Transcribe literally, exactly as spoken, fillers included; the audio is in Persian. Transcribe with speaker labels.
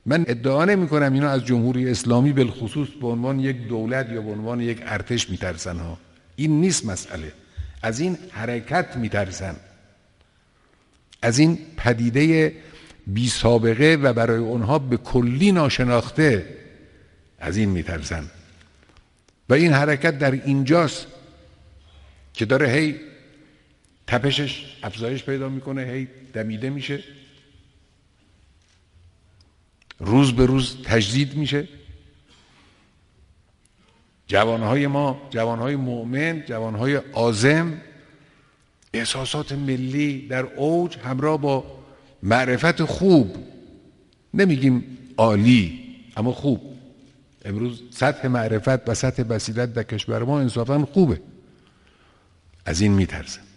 Speaker 1: من ادعا نمی کنم اینا از جمهوری اسلامی بالخصوص به عنوان یک دولت یا به عنوان یک ارتش میترسن ها، این نیست مسئله. از این حرکت میترسن، از این پدیده بی سابقه و برای اونها به کلی ناشناخته، از این میترسن. و این حرکت در اینجاست که داره هی تپشش افزایش پیدا میکنه، هی دمیده میشه، روز به روز تجدید میشه. جوانهای ما، جوانهای مؤمن، جوانهای عازم، احساسات ملی در اوج همراه با معرفت خوب، نمیگیم عالی اما خوب. امروز سطح معرفت و سطح بصیرت در کشور ما انصافاً خوبه. از این میترسن.